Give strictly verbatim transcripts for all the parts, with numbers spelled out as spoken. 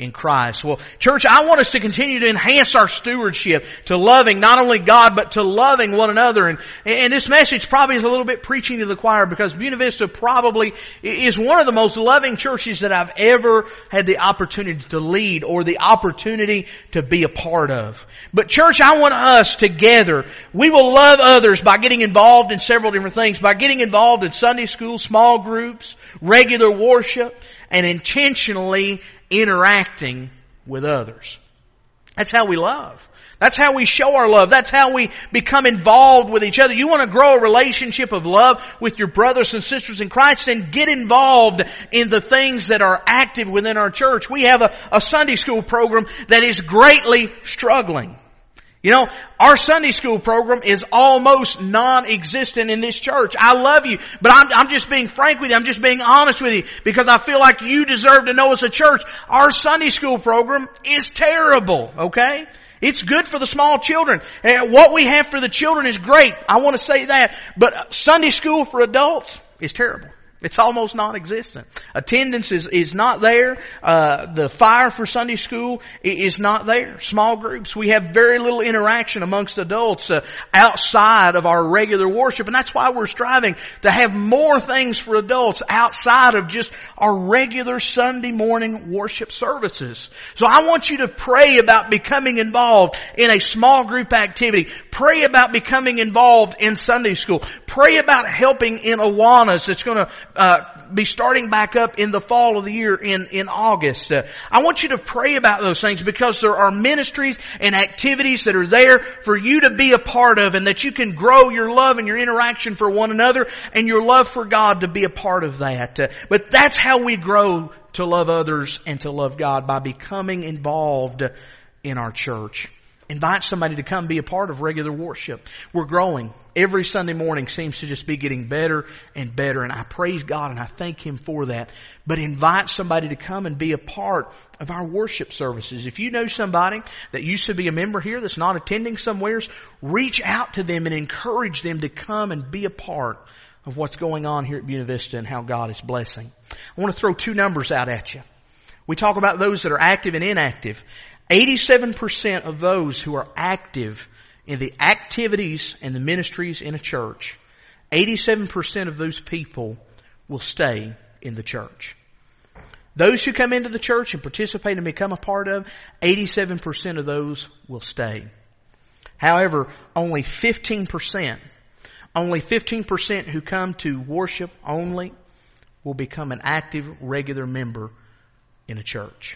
in Christ. Well, church, I want us to continue to enhance our stewardship to loving not only God, but to loving one another. And, and this message probably is a little bit preaching to the choir, because Buena Vista probably is one of the most loving churches that I've ever had the opportunity to lead or the opportunity to be a part of. But church, I want us together, we will love others by getting involved in several different things, by getting involved in Sunday school, small groups, regular worship, and intentionally interacting with others. That's how we love. That's how we show our love. That's how we become involved with each other. You want to grow a relationship of love with your brothers and sisters in Christ, then get involved in the things that are active within our church. We have a, a Sunday school program that is greatly struggling. You know, our Sunday school program is almost non-existent in this church. I love you, but I'm, I'm just being frank with you. I'm just being honest with you, because I feel like you deserve to know as a church, our Sunday school program is terrible, okay? It's good for the small children. And what we have for the children is great. I want to say that. But Sunday school for adults is terrible. It's almost non-existent. Attendance is, is not there. Uh, the fire for Sunday school is not there. Small groups. We have very little interaction amongst adults uh, outside of our regular worship. And that's why we're striving to have more things for adults outside of just our regular Sunday morning worship services. So I want you to pray about becoming involved in a small group activity. Pray about becoming involved in Sunday school. Pray about helping in Awanas. It's going to Uh, be starting back up in the fall of the year in, in August. Uh, I want you to pray about those things, because there are ministries and activities that are there for you to be a part of, and that you can grow your love and your interaction for one another and your love for God to be a part of that. Uh, but that's how we grow to love others and to love God, by becoming involved in our church. Invite somebody to come be a part of regular worship. We're growing. Every Sunday morning seems to just be getting better and better. And I praise God and I thank Him for that. But invite somebody to come and be a part of our worship services. If you know somebody that used to be a member here that's not attending somewheres, reach out to them and encourage them to come and be a part of what's going on here at Buena Vista and how God is blessing. I want to throw two numbers out at you. We talk about those that are active and inactive. eighty-seven percent of those who are active in the activities and the ministries in a church, eighty-seven percent of those people will stay in the church. Those who come into the church and participate and become a part of, eighty-seven percent of those will stay. However, only fifteen percent, only fifteen percent who come to worship only will become an active, regular member in a church.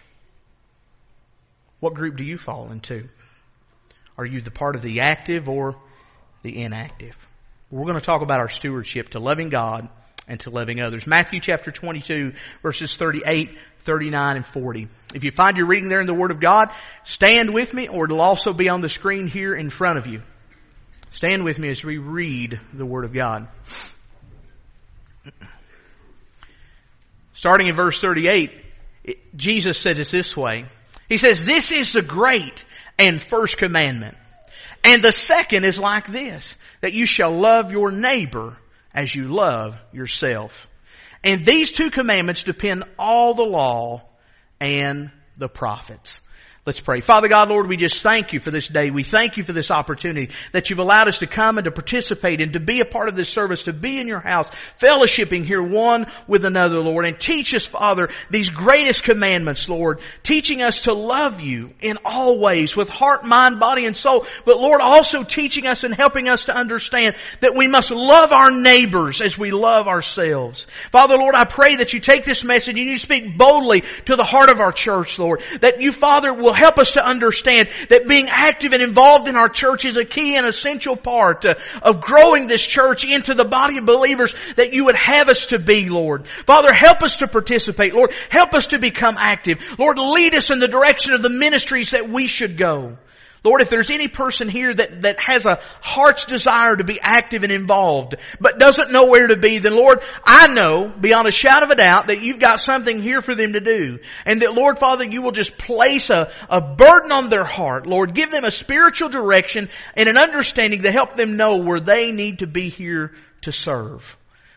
What group do you fall into? Are you the part of the active or the inactive? We're going to talk about our stewardship to loving God and to loving others. Matthew chapter twenty-two, verses thirty-eight, thirty-nine, and forty. If you find your reading there in the Word of God, stand with me, or it'll also be on the screen here in front of you. Stand with me as we read the Word of God. Starting in verse thirty-eight, Jesus said it this way. He says, "This is the great and first commandment. And the second is like this, that you shall love your neighbor as you love yourself. And these two commandments depend all the law and the prophets." Let's pray. Father God, Lord, we just thank You for this day. We thank You for this opportunity that You've allowed us to come and to participate and to be a part of this service, to be in Your house, fellowshipping here one with another, Lord. And teach us, Father, these greatest commandments, Lord, teaching us to love You in all ways, with heart, mind, body, and soul. But Lord, also teaching us and helping us to understand that we must love our neighbors as we love ourselves. Father, Lord, I pray that You take this message and You speak boldly to the heart of our church, Lord. That You, Father, will help us to understand that being active and involved in our church is a key and essential part uh, of growing this church into the body of believers that You would have us to be, Lord. Father, help us to participate. Lord, help us to become active. Lord, lead us in the direction of the ministries that we should go. Lord, if there's any person here that, that has a heart's desire to be active and involved, but doesn't know where to be, then Lord, I know beyond a shadow of a doubt that You've got something here for them to do. And that, Lord, Father, You will just place a, a burden on their heart. Lord, give them a spiritual direction and an understanding to help them know where they need to be here to serve.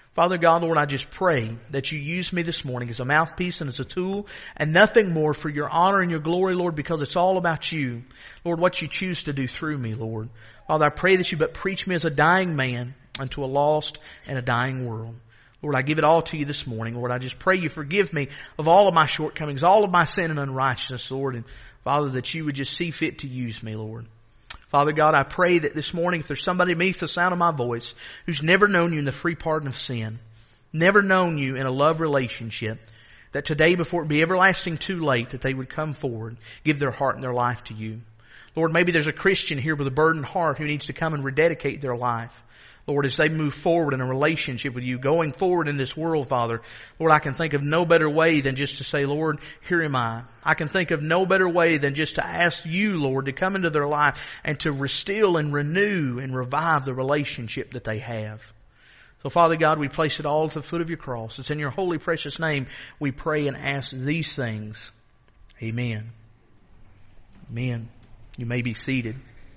Father God, Lord, I just pray that you use me this morning as a mouthpiece and as a tool and nothing more for your honor and your glory, Lord, because it's all about you. Lord, what you choose to do through me, Lord. Father, I pray that you but preach me as a dying man unto a lost and a dying world. Lord, I give it all to you this morning. Lord, I just pray you forgive me of all of my shortcomings, all of my sin and unrighteousness, Lord. And Father, that you would just see fit to use me, Lord. Father God, I pray that this morning, if there's somebody beneath the sound of my voice who's never known you in the free pardon of sin, never known you in a love relationship, that today, before it be everlasting too late, that they would come forward, give their heart and their life to you. Lord, maybe there's a Christian here with a burdened heart who needs to come and rededicate their life. Lord, as they move forward in a relationship with you, going forward in this world, Father, Lord, I can think of no better way than just to say, Lord, here am I. I can think of no better way than just to ask you, Lord, to come into their life and to restore and renew and revive the relationship that they have. So, Father God, we place it all at the foot of your cross. It's in your holy, precious name we pray and ask these things. Amen. Amen. You may be seated.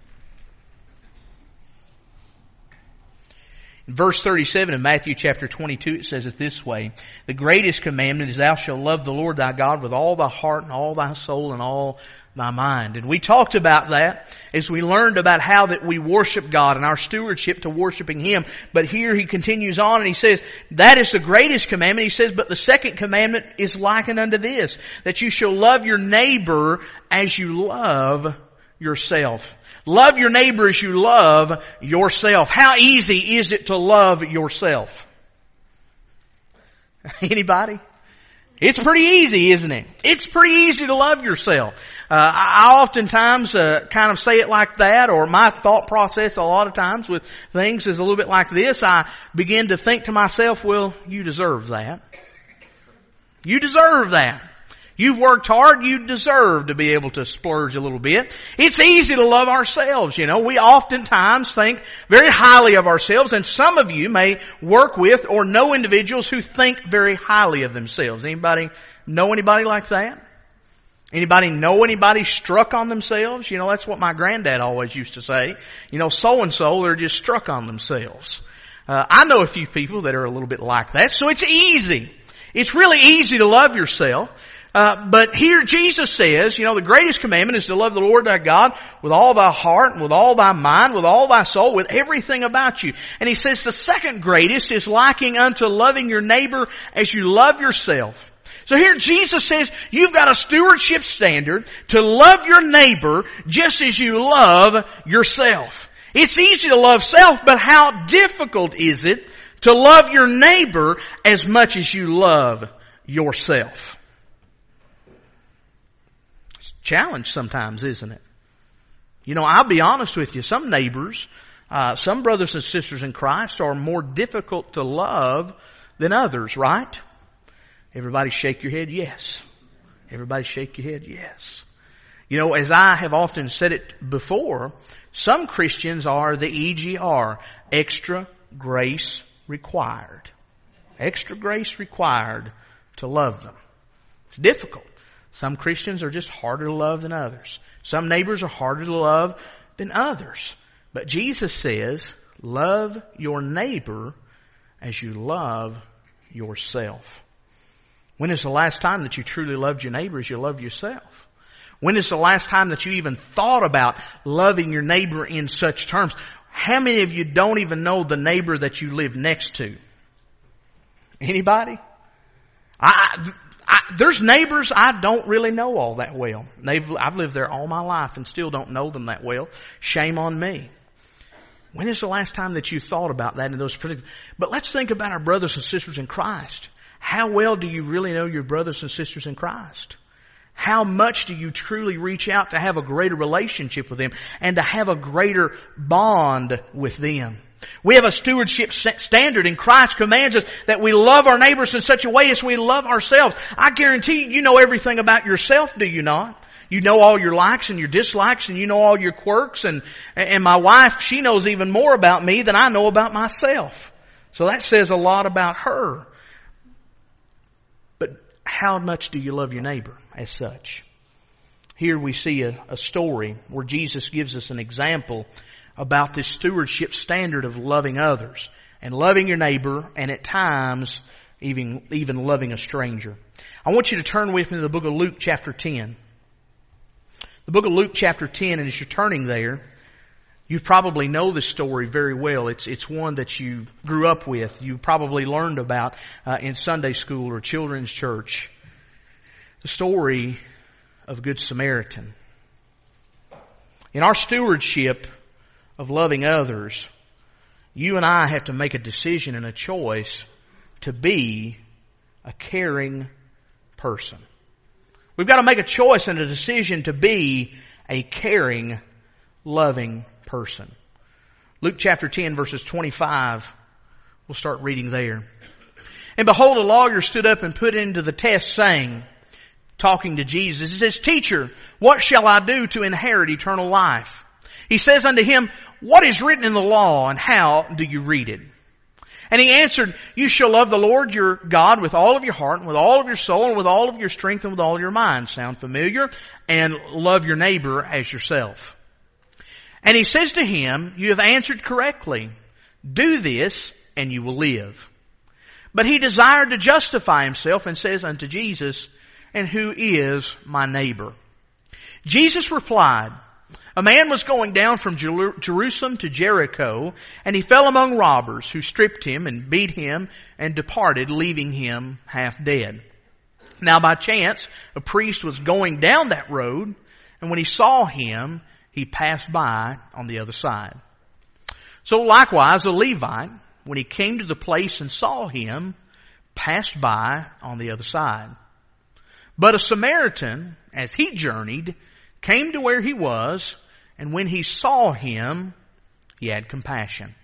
In verse thirty-seven of Matthew chapter twenty-two, it says it this way: the greatest commandment is thou shalt love the Lord thy God with all thy heart and all thy soul and all thy mind. And we talked about that as we learned about how that we worship God and our stewardship to worshiping Him. But here he continues on and he says, that is the greatest commandment. He says, but the second commandment is likened unto this, that you shall love your neighbor as you love yourself. Love your neighbor as you love yourself. How easy is it to love yourself? Anybody? It's pretty easy, isn't it? It's pretty easy to love yourself. Uh, I oftentimes uh, kind of say it like that, or my thought process a lot of times with things is a little bit like this. I begin to think to myself, well, you deserve that. You deserve that. You've worked hard, you deserve to be able to splurge a little bit. It's easy to love ourselves, you know. We oftentimes think very highly of ourselves, and some of you may work with or know individuals who think very highly of themselves. Anybody know anybody like that? Anybody know anybody struck on themselves? You know, that's what my granddad always used to say. You know, so-and-so, they're just struck on themselves. Uh, I know a few people that are a little bit like that, so it's easy. It's really easy to love yourself. Uh, but here Jesus says, you know, the greatest commandment is to love the Lord thy God with all thy heart and with all thy mind, with all thy soul, with everything about you. And he says the second greatest is liking unto loving your neighbor as you love yourself. So here Jesus says you've got a stewardship standard to love your neighbor just as you love yourself. It's easy to love self, but how difficult is it to love your neighbor as much as you love yourself? Challenge sometimes, isn't it? You know, I'll be honest with you. Some neighbors, uh, some brothers and sisters in Christ are more difficult to love than others, right? Everybody shake your head, yes. Everybody shake your head, yes. You know, as I have often said it before, some Christians are the E G R, extra grace required. Extra grace required to love them. It's difficult. Some Christians are just harder to love than others. Some neighbors are harder to love than others. But Jesus says, love your neighbor as you love yourself. When is the last time that you truly loved your neighbor as you love yourself? When is the last time that you even thought about loving your neighbor in such terms? How many of you don't even know the neighbor that you live next to? Anybody? I... I, there's neighbors I don't really know all that well. They've, I've lived there all my life and still don't know them that well. Shame on me. When is the last time that you thought about that in those particular... But let's think about our brothers and sisters in Christ. How well do you really know your brothers and sisters in Christ? How much do you truly reach out to have a greater relationship with them and to have a greater bond with them? We have a stewardship standard, and Christ commands us that we love our neighbors in such a way as we love ourselves. I guarantee you, you know everything about yourself, do you not? You know all your likes and your dislikes, and you know all your quirks, and, and my wife, she knows even more about me than I know about myself. So that says a lot about her. But how much do you love your neighbor as such? Here we see a, a story where Jesus gives us an example about this stewardship standard of loving others and loving your neighbor, and at times even, even loving a stranger. I want you to turn with me to the book of Luke chapter ten. The book of Luke chapter ten, and as you're turning there, you probably know this story very well. It's it's one that you grew up with. You probably learned about uh, in Sunday school or children's church. The story of Good Samaritan. In our stewardship of loving others, you and I have to make a decision and a choice to be a caring person. We've got to make a choice and a decision to be a caring, loving person. Luke chapter ten verses twenty-five. We'll start reading there. And behold, a lawyer stood up and put into the test, saying, talking to Jesus, he says, Teacher, what shall I do to inherit eternal life? He says unto him, What is written in the law, and how do you read it? And he answered, You shall love the Lord your God with all of your heart, and with all of your soul, and with all of your strength, and with all your mind. Sound familiar? And love your neighbor as yourself. And he says to him, You have answered correctly. Do this, and you will live. But he desired to justify himself, and says unto Jesus, And who is my neighbor? Jesus replied, A man was going down from Jerusalem to Jericho, and he fell among robbers, who stripped him and beat him and departed, leaving him half dead. Now by chance, a priest was going down that road, and when he saw him, he passed by on the other side. So likewise, a Levite, when he came to the place and saw him, passed by on the other side. But a Samaritan, as he journeyed, came to where he was, and when he saw him, he had compassion.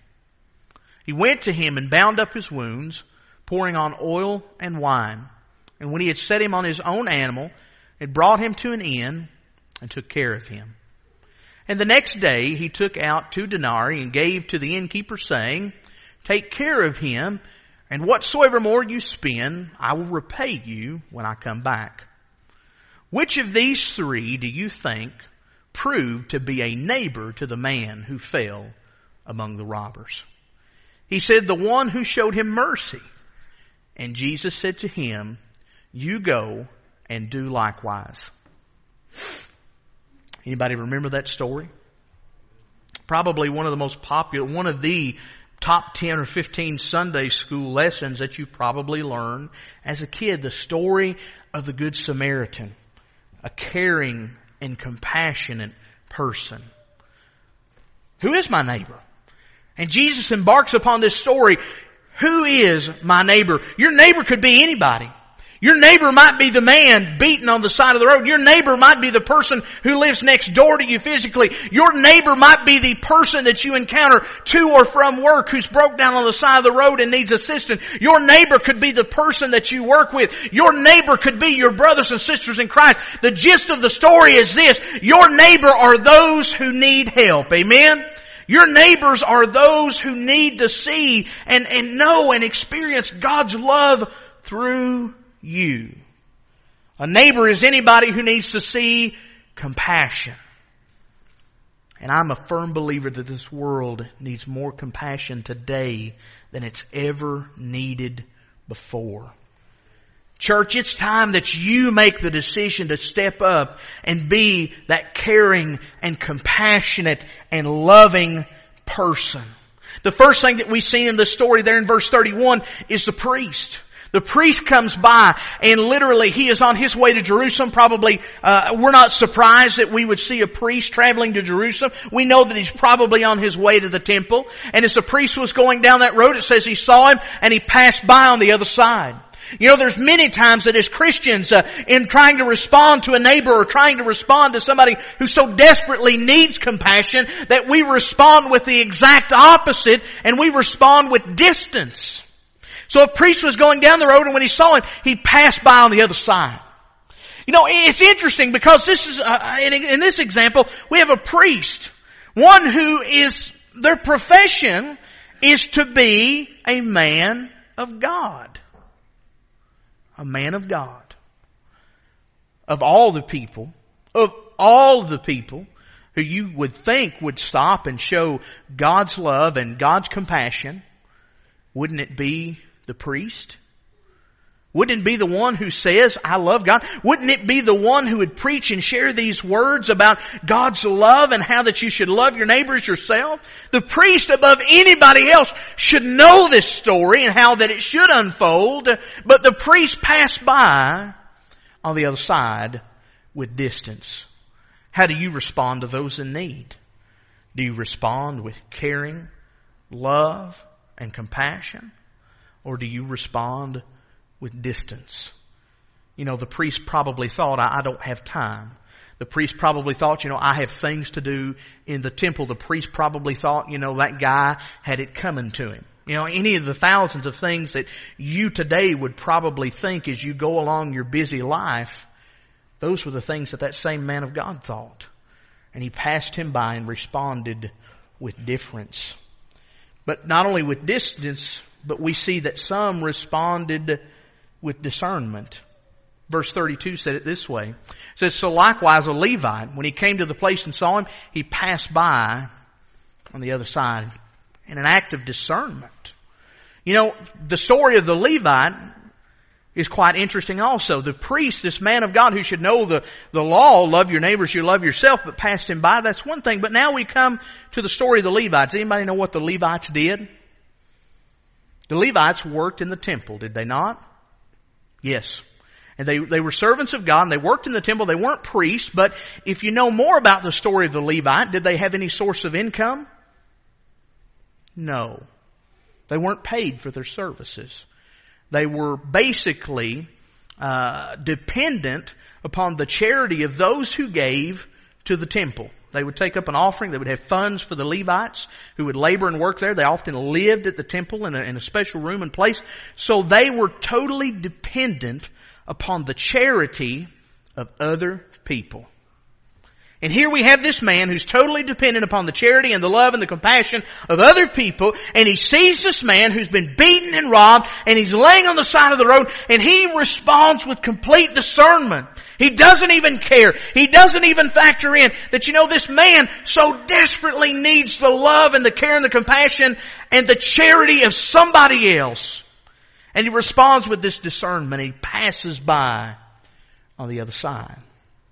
He went to him and bound up his wounds, pouring on oil and wine. And when he had set him on his own animal, it brought him to an inn and took care of him. And the next day he took out two denarii and gave to the innkeeper, saying, Take care of him, and whatsoever more you spend, I will repay you when I come back. Which of these three do you think proved to be a neighbor to the man who fell among the robbers? He said, The one who showed him mercy. And Jesus said to him, You go and do likewise. Anybody remember that story? Probably one of the most popular, one of the top ten or fifteen Sunday school lessons that you probably learned as a kid. The story of the Good Samaritan. A caring and compassionate person. Who is my neighbor? And Jesus embarks upon this story. Who is my neighbor? Your neighbor could be anybody. Your neighbor might be the man beaten on the side of the road. Your neighbor might be the person who lives next door to you physically. Your neighbor might be the person that you encounter to or from work who's broke down on the side of the road and needs assistance. Your neighbor could be the person that you work with. Your neighbor could be your brothers and sisters in Christ. The gist of the story is this. Your neighbor are those who need help. Amen? Your neighbors are those who need to see and, and know and experience God's love through you. A neighbor is anybody who needs to see compassion. And I'm a firm believer that this world needs more compassion today than it's ever needed before. Church, it's time that you make the decision to step up and be that caring and compassionate and loving person. The first thing that we see in this story there in verse thirty-one is the priest. The priest comes by, and literally he is on his way to Jerusalem. Probably, uh, we're not surprised that we would see a priest traveling to Jerusalem. We know that he's probably on his way to the temple. And as the priest was going down that road, it says he saw him and he passed by on the other side. You know, there's many times that as Christians, uh, in trying to respond to a neighbor or trying to respond to somebody who so desperately needs compassion, that we respond with the exact opposite, and we respond with distance. So a priest was going down the road, and when he saw him, he passed by on the other side. You know, it's interesting because this is, uh, in, in this example, we have a priest. One who is, their profession is to be a man of God. A man of God. Of all the people, of all the people who you would think would stop and show God's love and God's compassion, Wouldn't it be the priest? Wouldn't it be the one who says, I love God? Wouldn't it be the one who would preach and share these words about God's love and how that you should love your neighbors yourself? The priest above anybody else should know this story and how that it should unfold, but the priest passed by on the other side with distance. How do you respond to those in need? Do you respond with caring, love, and compassion? Or do you respond with distance? You know, the priest probably thought, I, I don't have time. The priest probably thought, you know, I have things to do in the temple. The priest probably thought, you know, that guy had it coming to him. You know, any of the thousands of things that you today would probably think as you go along your busy life, those were the things that that same man of God thought. And he passed him by and responded with difference. But not only with distance, but we see that some responded with discernment. Verse thirty-two said it this way. It says, so likewise a Levite, when he came to the place and saw him, he passed by on the other side in an act of discernment. You know, the story of the Levite is quite interesting also. The priest, this man of God who should know the, the law, love your neighbors, you love yourself, but passed him by, that's one thing. But now we come to the story of the Levites. Anybody know what the Levites did? The Levites worked in the temple, did they not? Yes. And they, they were servants of God and they worked in the temple. They weren't priests, but if you know more about the story of the Levite, did they have any source of income? No. They weren't paid for their services. They were basically uh, dependent upon the charity of those who gave to the temple. They would take up an offering. They would have funds for the Levites who would labor and work there. They often lived at the temple in a, in a special room and place. So they were totally dependent upon the charity of other people. And here we have this man who's totally dependent upon the charity and the love and the compassion of other people. And he sees this man who's been beaten and robbed and he's laying on the side of the road and he responds with complete discernment. He doesn't even care. He doesn't even factor in that, you know, this man so desperately needs the love and the care and the compassion and the charity of somebody else. And he responds with this discernment. He passes by on the other side.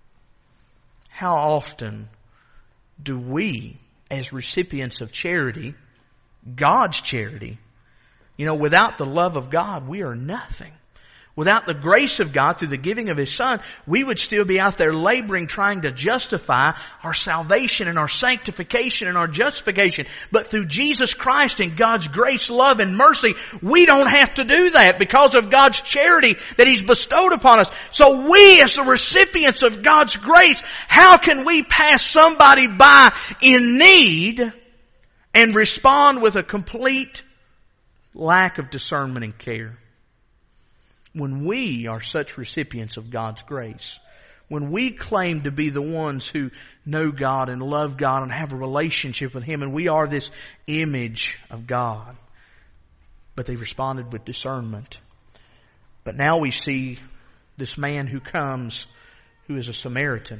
How often do we, as recipients of charity, God's charity, you know, without the love of God, we are nothing. Without the grace of God through the giving of His Son, we would still be out there laboring, trying to justify our salvation and our sanctification and our justification. But through Jesus Christ and God's grace, love, and mercy, we don't have to do that because of God's charity that He's bestowed upon us. So we, as the recipients of God's grace, how can we pass somebody by in need and respond with a complete lack of discernment and care? When we are such recipients of God's grace, when we claim to be the ones who know God and love God and have a relationship with Him, and we are this image of God, but they responded with discernment. But now we see this man who comes who is a Samaritan.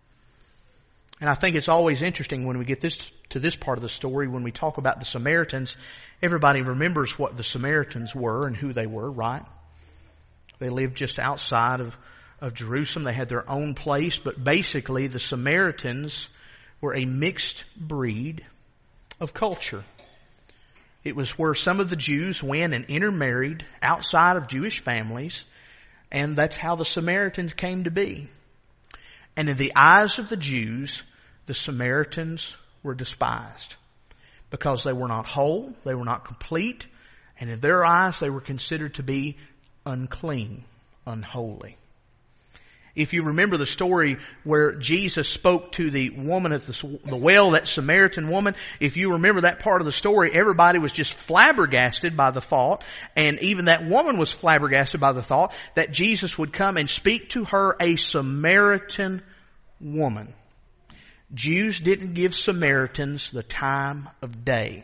And I think it's always interesting when we get this to this part of the story, when we talk about the Samaritans, everybody remembers what the Samaritans were and who they were, right? They lived just outside of, of Jerusalem. They had their own place. But basically, the Samaritans were a mixed breed of culture. It was where some of the Jews went and intermarried outside of Jewish families. And that's how the Samaritans came to be. And in the eyes of the Jews, the Samaritans were despised. Because they were not whole, they were not complete. And in their eyes, they were considered to be unclean, unholy. If you remember the story where Jesus spoke to the woman at the, the well, that Samaritan woman, if you remember that part of the story, everybody was just flabbergasted by the thought, and even that woman was flabbergasted by the thought that Jesus would come and speak to her, a Samaritan woman. Jews didn't give Samaritans the time of day.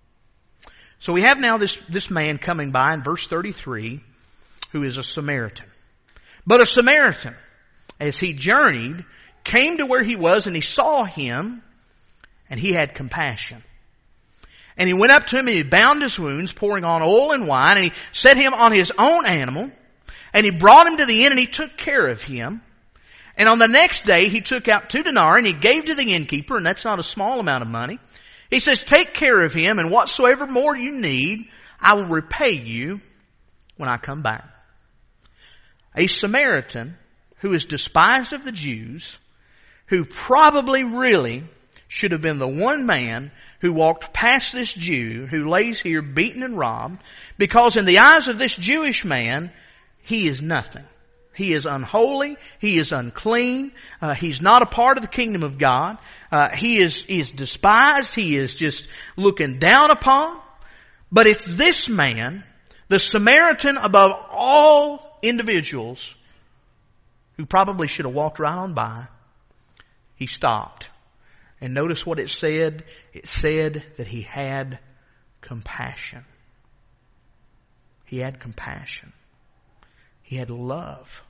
So we have now this, this man coming by in verse thirty-three, who is a Samaritan. But a Samaritan, as he journeyed, came to where he was and he saw him and he had compassion. And he went up to him and he bound his wounds, pouring on oil and wine, and he set him on his own animal, and he brought him to the inn and he took care of him. And on the next day he took out two denarii and he gave to the innkeeper, and that's not a small amount of money. He says, take care of him, and whatsoever more you need, I will repay you when I come back. A Samaritan who is despised of the Jews, who probably really should have been the one man who walked past this Jew who lays here beaten and robbed, because in the eyes of this Jewish man, he is nothing. He is unholy. He is unclean. Uh, he's not a part of the kingdom of God. Uh, he is, he is despised. He is just looking down upon. But it's this man, the Samaritan above all individuals, who probably should have walked right on by. He stopped. And notice what it said. It said that he had compassion. He had compassion. He had love.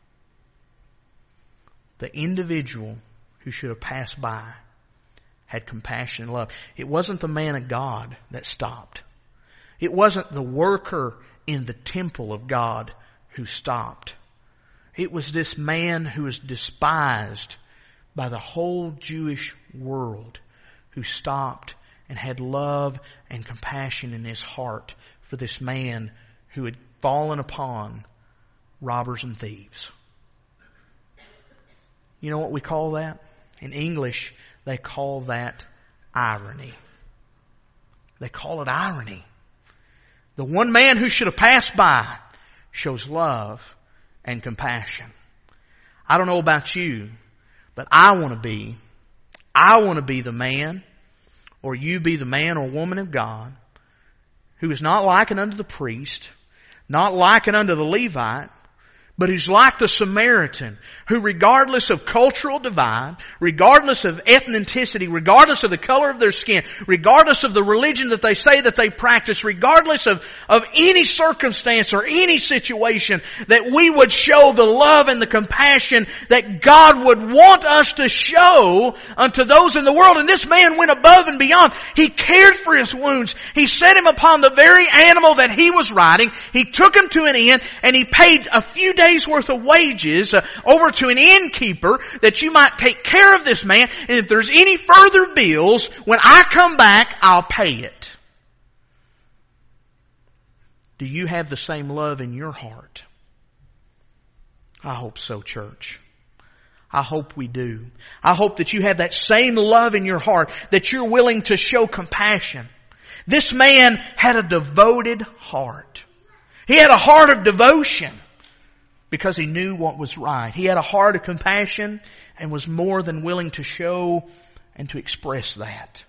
The individual who should have passed by had compassion and love. It wasn't the man of God that stopped. It wasn't the worker in the temple of God who stopped. It was this man who was despised by the whole Jewish world who stopped and had love and compassion in his heart for this man who had fallen upon robbers and thieves. You know what we call that? In English, they call that irony. They call it irony. The one man who should have passed by shows love and compassion. I don't know about you, but I want to be, I want to be the man, or you be the man or woman of God, who is not likened unto the priest, not likened unto the Levite, but who's like the Samaritan, who regardless of cultural divide, regardless of ethnicity, regardless of the color of their skin, regardless of the religion that they say that they practice, regardless of, of any circumstance or any situation, that we would show the love and the compassion that God would want us to show unto those in the world. And this man went above and beyond. He cared for his wounds. He set him upon the very animal that he was riding. He took him to an inn and he paid a few days worth of wages uh, over to an innkeeper that you might take care of this man, and if there's any further bills, when I come back, I'll pay it. Do you have the same love in your heart? I hope so, church. I hope we do. I hope that you have that same love in your heart, that you're willing to show compassion. This man had a devoted heart. He had a heart of devotion, because he knew what was right. He had a heart of compassion and was more than willing to show and to express that.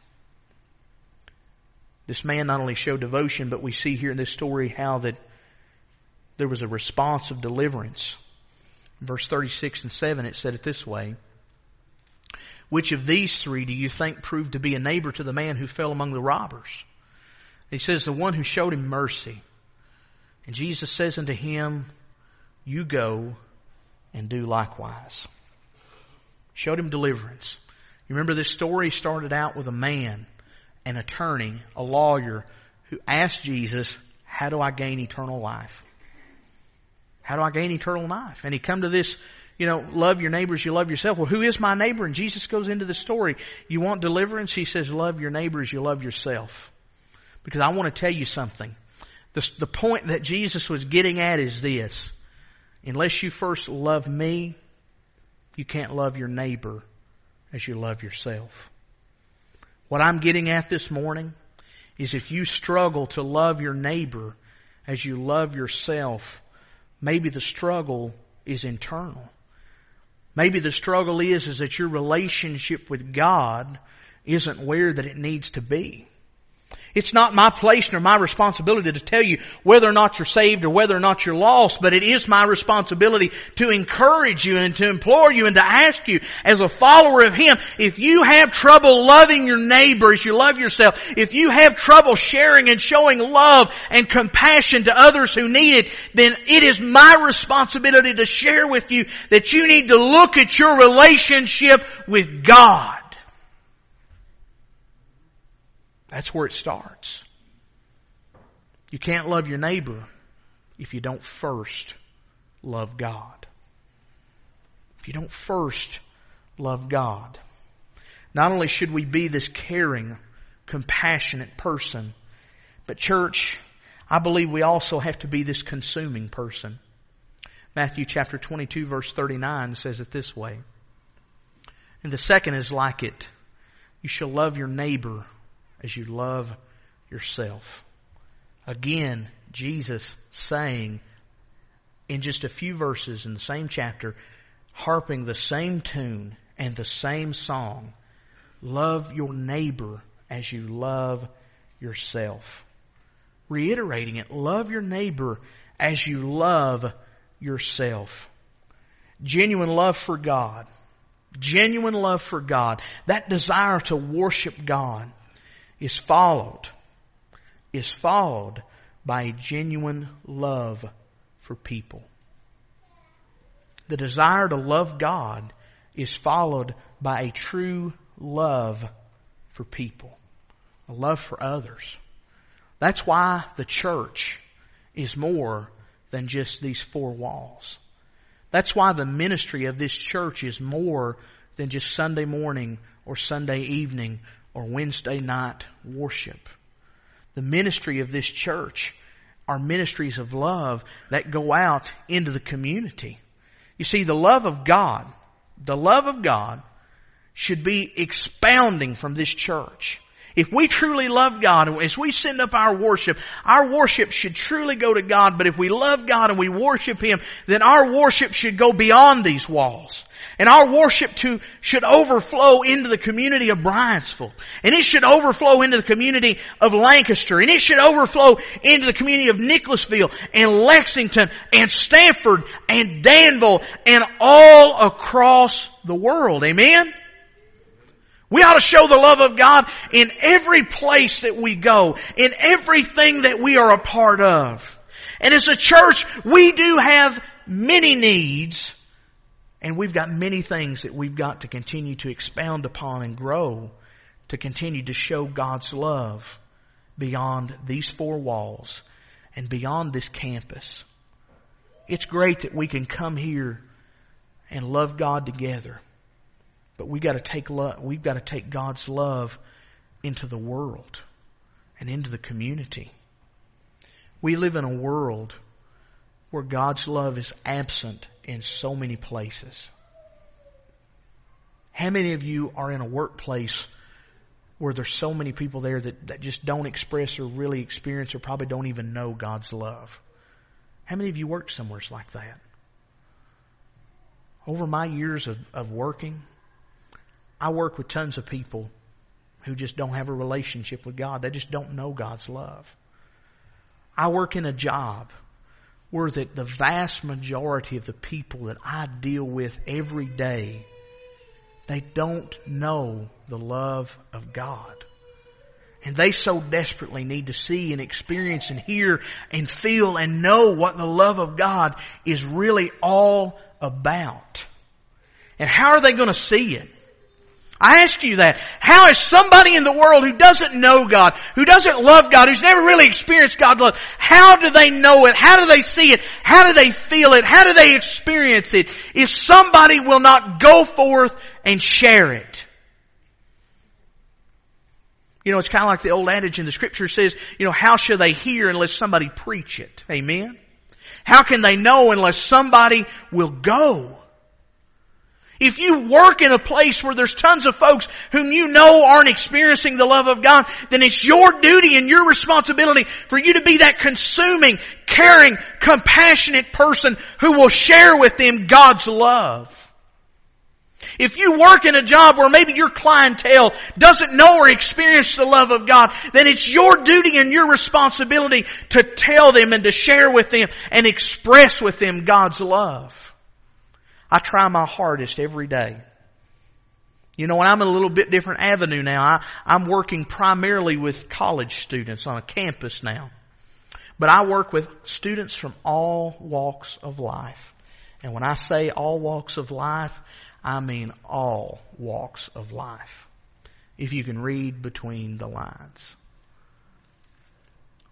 This man not only showed devotion, but we see here in this story how that there was a response of deliverance. In verse thirty-six and seven it said it this way. Which of these three do you think proved to be a neighbor to the man who fell among the robbers? He says, the one who showed him mercy. And Jesus says unto him, you go and do likewise. Showed him deliverance. You remember this story started out with a man, an attorney, a lawyer, who asked Jesus, how do I gain eternal life? How do I gain eternal life? And he come to this, you know, love your neighbors, you love yourself. Well, who is my neighbor? And Jesus goes into the story. You want deliverance? He says, love your neighbors, you love yourself. Because I want to tell you something. The, the point that Jesus was getting at is this. Unless you first love me, you can't love your neighbor as you love yourself. What I'm getting at this morning is if you struggle to love your neighbor as you love yourself, maybe the struggle is internal. Maybe the struggle is, is that your relationship with God isn't where that it needs to be. It's not my place nor my responsibility to tell you whether or not you're saved or whether or not you're lost, but it is my responsibility to encourage you and to implore you and to ask you as a follower of Him, if you have trouble loving your neighbor as you love yourself, if you have trouble sharing and showing love and compassion to others who need it, then it is my responsibility to share with you that you need to look at your relationship with God. That's where it starts. You can't love your neighbor if you don't first love God. If you don't first love God. Not only should we be this caring, compassionate person, but church, I believe we also have to be this consuming person. Matthew chapter twenty-two verse thirty-nine says it this way. And the second is like it. You shall love your neighbor as you love yourself. Again, Jesus saying in just a few verses in the same chapter, harping the same tune and the same song, love your neighbor as you love yourself. Reiterating it, love your neighbor as you love yourself. Genuine love for God. Genuine love for God. That desire to worship God is followed, is followed by a genuine love for people. The desire to love God is followed by a true love for people. A love for others. That's why the church is more than just these four walls. That's why the ministry of this church is more than just Sunday morning or Sunday evening or Wednesday night worship. The ministry of this church are ministries of love that go out into the community. You see, the love of God, the love of God should be expounding from this church. If we truly love God, and as we send up our worship, our worship should truly go to God. But if we love God and we worship Him, then our worship should go beyond these walls. And our worship to, should overflow into the community of Bryanttsville. And it should overflow into the community of Lancaster. And it should overflow into the community of Nicholasville and Lexington and Stanford and Danville and all across the world. Amen? We ought to show the love of God in every place that we go, in everything that we are a part of. And as a church, we do have many needs, and we've got many things that we've got to continue to expound upon and grow to continue to show God's love beyond these four walls and beyond this campus. It's great that we can come here and love God together. But we got to take love, we've got to take God's love into the world and into the community. We live in a world where God's love is absent in so many places. How many of you are in a workplace where there's so many people there that, that just don't express or really experience or probably don't even know God's love? How many of you work somewhere like that? Over my years of, of working, I work with tons of people who just don't have a relationship with God. They just don't know God's love. I work in a job where that the vast majority of the people that I deal with every day, they don't know the love of God. And they so desperately need to see and experience and hear and feel and know what the love of God is really all about. And how are they going to see it? I ask you that. How is somebody in the world who doesn't know God, who doesn't love God, who's never really experienced God's love, how do they know it? How do they see it? How do they feel it? How do they experience it? If somebody will not go forth and share it. You know, it's kind of like the old adage in the Scripture says, you know, how shall they hear unless somebody preach it? Amen? How can they know unless somebody will go? If you work in a place where there's tons of folks whom you know aren't experiencing the love of God, then it's your duty and your responsibility for you to be that consuming, caring, compassionate person who will share with them God's love. If you work in a job where maybe your clientele doesn't know or experience the love of God, then it's your duty and your responsibility to tell them and to share with them and express with them God's love. I try my hardest every day. You know, I'm in a little bit different avenue now. I, I'm working primarily with college students on a campus now. But I work with students from all walks of life. And when I say all walks of life, I mean all walks of life. If you can read between the lines.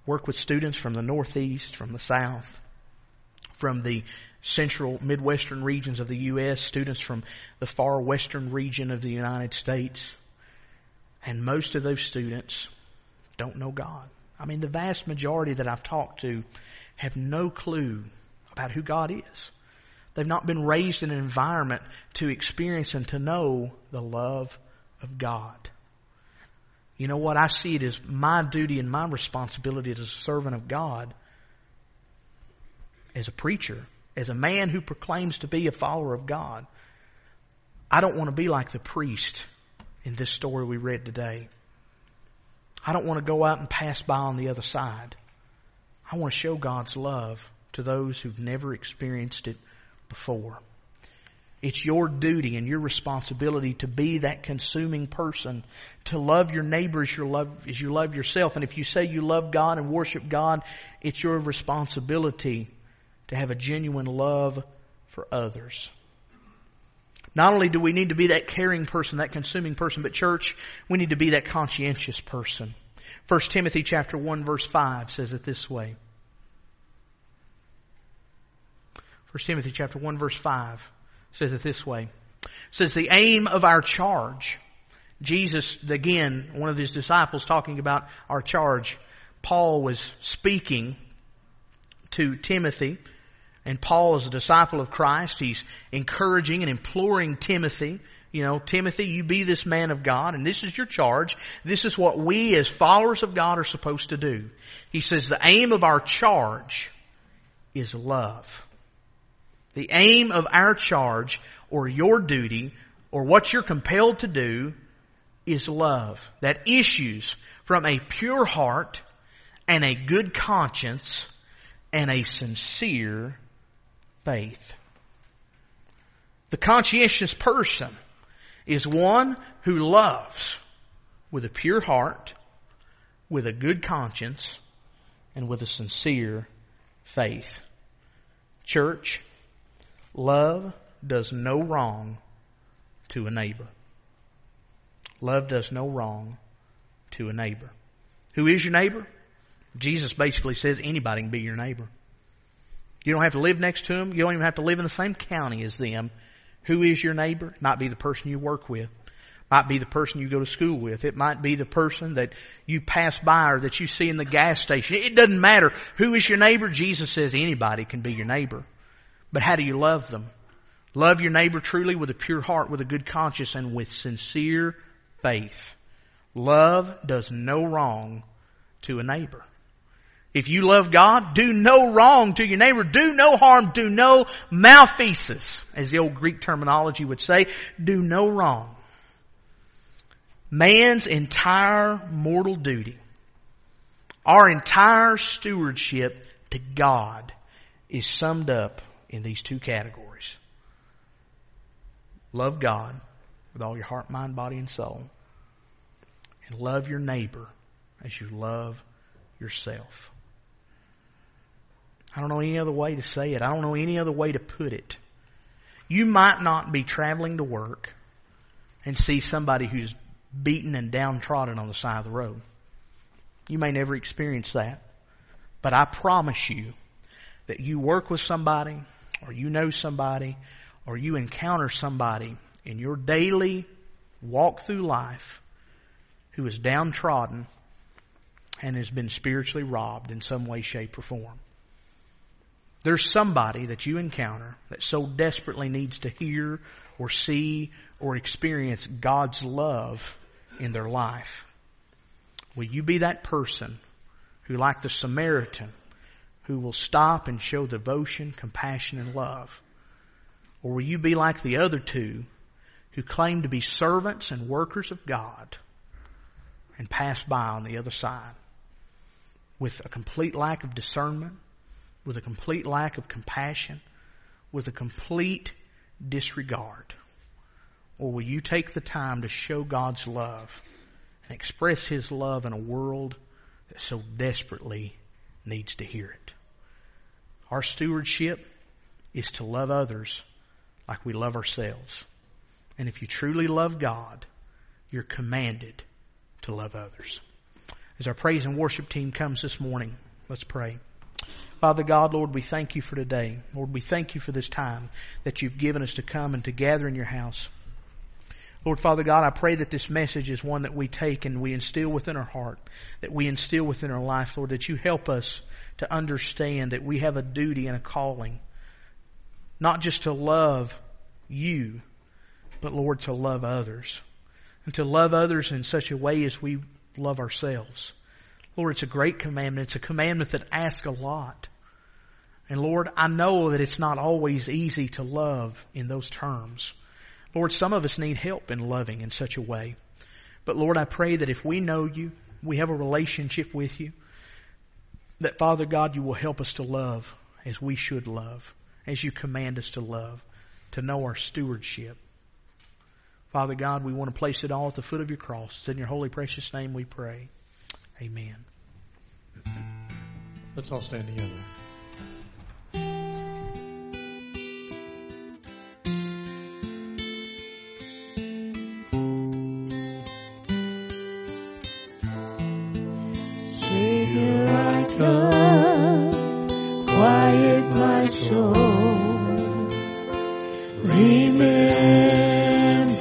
work with students from the Northeast, from the South, from the central Midwestern regions of the U S, students from the far western region of the United States. And most of those students don't know God. I mean, the vast majority that I've talked to have no clue about who God is. They've not been raised in an environment to experience and to know the love of God. You know what? I see it as my duty and my responsibility as a servant of God, as a preacher, as a man who proclaims to be a follower of God. I don't want to be like the priest in this story we read today. I don't want to go out and pass by on the other side. I want to show God's love to those who've never experienced it before. It's your duty and your responsibility to be that consuming person, to love your neighbor as you love, as you love yourself. And if you say you love God and worship God, it's your responsibility to have a genuine love for others. Not only do we need to be that caring person, that consuming person, but church, we need to be that conscientious person. First Timothy chapter one verse five says it this way. First Timothy chapter one verse five says it this way. It says the aim of our charge. Jesus, again, one of his disciples talking about our charge. Paul was speaking to Timothy. And Paul is a disciple of Christ. He's encouraging and imploring Timothy. You know, Timothy, you be this man of God, and this is your charge. This is what we as followers of God are supposed to do. He says the aim of our charge is love. The aim of our charge, or your duty, or what you're compelled to do, is love. That issues from a pure heart and a good conscience and a sincere faith. The conscientious person is one who loves with a pure heart, with a good conscience, and with a sincere faith. Church, love does no wrong to a neighbor. Love does no wrong to a neighbor. Who is your neighbor? Jesus basically says anybody can be your neighbor. You don't have to live next to them. You don't even have to live in the same county as them. Who is your neighbor? It might be the person you work with. It might be the person you go to school with. It might be the person that you pass by or that you see in the gas station. It doesn't matter. Who is your neighbor? Jesus says anybody can be your neighbor. But how do you love them? Love your neighbor truly with a pure heart, with a good conscience, and with sincere faith. Love does no wrong to a neighbor. If you love God, do no wrong to your neighbor. Do no harm. Do no malfeasance, as the old Greek terminology would say. Do no wrong. Man's entire mortal duty, our entire stewardship to God, is summed up in these two categories. Love God with all your heart, mind, body, and soul. And love your neighbor as you love yourself. I don't know any other way to say it. I don't know any other way to put it. You might not be traveling to work and see somebody who's beaten and downtrodden on the side of the road. You may never experience that. But I promise you that you work with somebody, or you know somebody, or you encounter somebody in your daily walk through life who is downtrodden and has been spiritually robbed in some way, shape, or form. There's somebody that you encounter that so desperately needs to hear or see or experience God's love in their life. Will you be that person who, like the Samaritan, who will stop and show devotion, compassion, and love? Or will you be like the other two who claim to be servants and workers of God and pass by on the other side with a complete lack of discernment, with a complete lack of compassion, with a complete disregard? Or will you take the time to show God's love and express His love in a world that so desperately needs to hear it? Our stewardship is to love others like we love ourselves. And if you truly love God, you're commanded to love others. as our praise and worship team comes this morning, let's pray. Father God, Lord, we thank you for today. Lord, we thank you for this time that you've given us to come and to gather in your house. Lord, Father God, I pray that this message is one that we take and we instill within our heart, that we instill within our life, Lord, that you help us to understand that we have a duty and a calling, not just to love you, but, Lord, to love others. And to love others in such a way as we love ourselves. Lord, it's a great commandment. It's a commandment that asks a lot. And Lord, I know that it's not always easy to love in those terms. Lord, some of us need help in loving in such a way. But Lord, I pray that if we know you, we have a relationship with you, that Father God, you will help us to love as we should love, as you command us to love, to know our stewardship. Father God, we want to place it all at the foot of your cross. It's in your holy precious name we pray. Amen. Let's all stand together. Savior, I come, quiet my soul. Remember,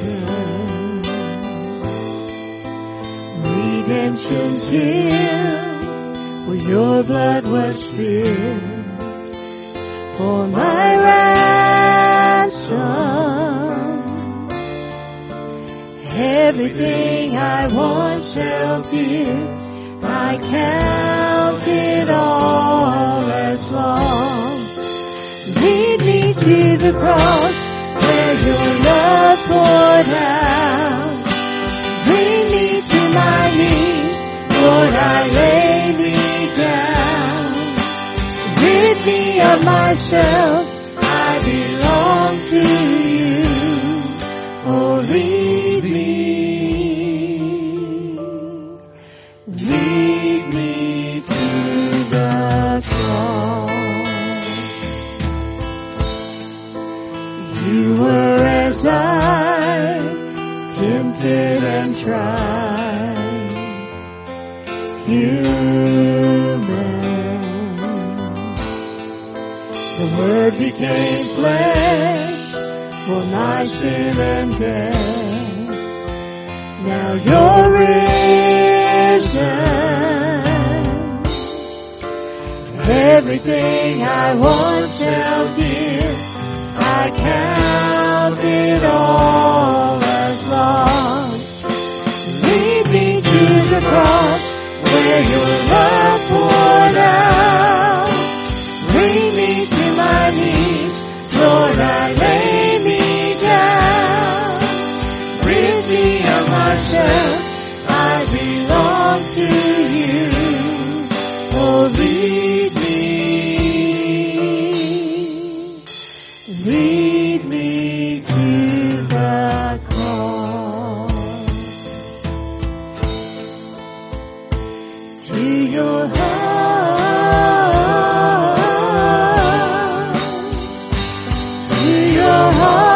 redemption's here, where your blood was spilled for my ransom. Everything I once held dear, I count it all as lost. Lead me to the cross where your love poured out. Bring me to my knees, Lord, I lay me down. Rid me of myself, I belong to you. Oh, lead me, lead me to the cross. You were as I, tempted and tried, human. The Word became flesh for my sin and death. Now you're risen. Everything I once held dear, I count it all as lost. Lead me to the cross where your love poured out. Bring me to my knees, Lord, I lay me down. Rid me of myself, I belong to you. Oh, lead me, lead me to the cross, to your heart, to your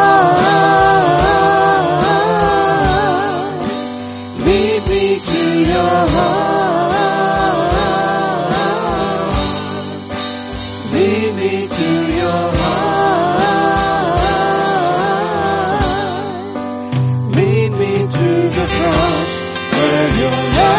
heart. Lead me to your heart. Lead me to your heart. Lead me to the cross where your love